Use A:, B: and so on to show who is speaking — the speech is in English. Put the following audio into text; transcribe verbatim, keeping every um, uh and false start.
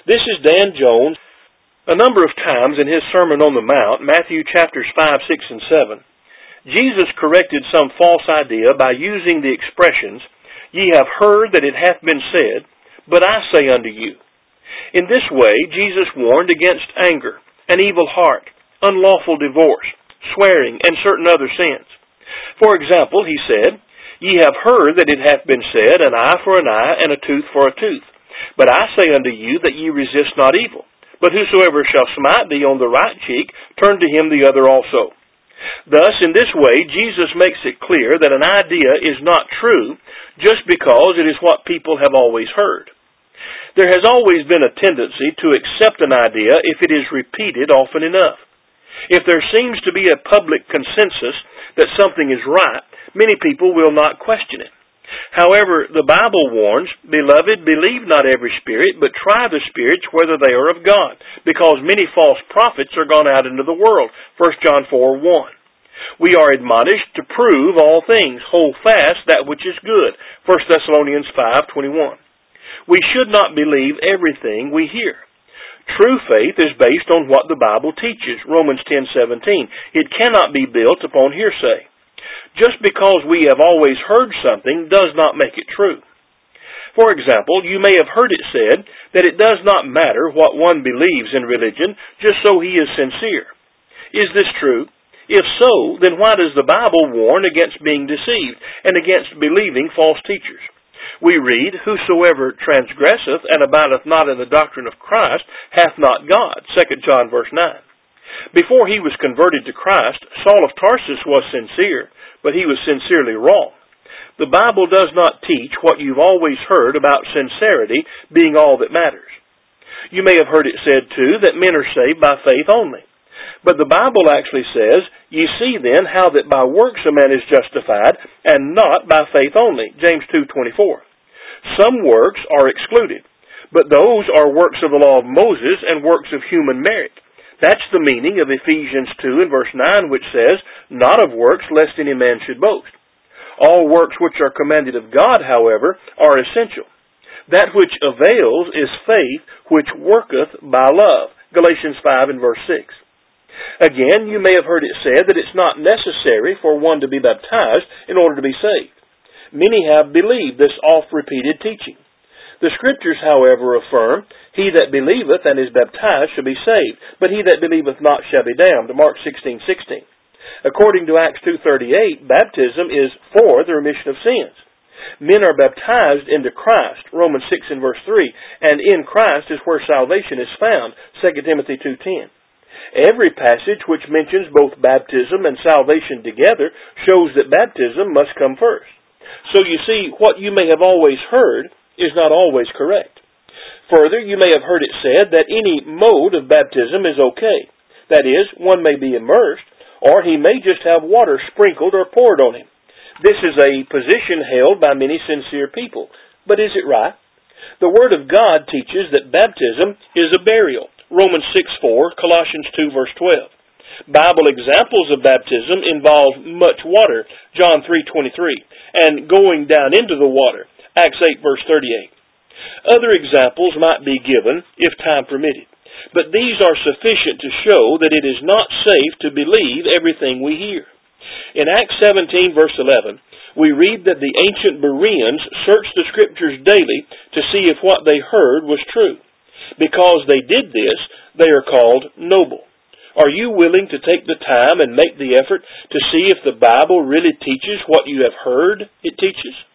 A: This is Dan Jones. A number of times in his Sermon on the Mount, Matthew chapters five, six, and seven, Jesus corrected some false idea by using the expressions, "Ye have heard that it hath been said, but I say unto you." In this way, Jesus warned against anger, an evil heart, unlawful divorce, swearing, and certain other sins. For example, he said, "Ye have heard that it hath been said, an eye for an eye, and a tooth for a tooth. But I say unto you that ye resist not evil. But whosoever shall smite thee on the right cheek, turn to him the other also." Thus, in this way, Jesus makes it clear that an idea is not true just because it is what people have always heard. There has always been a tendency to accept an idea if it is repeated often enough. If there seems to be a public consensus that something is right, many people will not question it. However, the Bible warns, "Beloved, believe not every spirit, but try the spirits whether they are of God, because many false prophets are gone out into the world." First John four, one. We are admonished to prove all things, hold fast that which is good. First Thessalonians five, twenty-one. We should not believe everything we hear. True faith is based on what the Bible teaches. Romans ten, seventeen. It cannot be built upon hearsay. Just because we have always heard something does not make it true. For example, you may have heard it said that it does not matter what one believes in religion, just so he is sincere. Is this true? If so, then why does the Bible warn against being deceived and against believing false teachers? We read, "Whosoever transgresseth and abideth not in the doctrine of Christ hath not God." Second John verse nine. Before he was converted to Christ, Saul of Tarsus was sincere, but he was sincerely wrong. The Bible does not teach what you've always heard about sincerity being all that matters. You may have heard it said, too, that men are saved by faith only. But the Bible actually says, "Ye see then how that by works a man is justified, and not by faith only." James two, twenty-four. Some works are excluded, but those are works of the law of Moses and works of human merit. That's the meaning of Ephesians two and verse nine, which says, "Not of works, lest any man should boast." All works which are commanded of God, however, are essential. That which avails is faith which worketh by love. Galatians five and verse six. Again, you may have heard it said that it's not necessary for one to be baptized in order to be saved. Many have believed this oft-repeated teaching. The Scriptures, however, affirm, "He that believeth and is baptized shall be saved, but he that believeth not shall be damned." Mark sixteen, sixteen. According to Acts two thirty-eight, baptism is for the remission of sins. Men are baptized into Christ, Romans six and verse three, and in Christ is where salvation is found, Second Timothy two ten. Every passage which mentions both baptism and salvation together shows that baptism must come first. So you see, what you may have always heard is not always correct. Further, you may have heard it said that any mode of baptism is okay. That is, one may be immersed, or he may just have water sprinkled or poured on him. This is a position held by many sincere people. But is it right? The Word of God teaches that baptism is a burial. Romans six four, Colossians two verse twelve. Bible examples of baptism involve much water, John three twenty-three, and going down into the water, Acts eight verse thirty-eight. Other examples might be given if time permitted, but these are sufficient to show that it is not safe to believe everything we hear. In Acts seventeen verse eleven, we read that the ancient Bereans searched the Scriptures daily to see if what they heard was true. Because they did this, they are called noble. Are you willing to take the time and make the effort to see if the Bible really teaches what you have heard it teaches?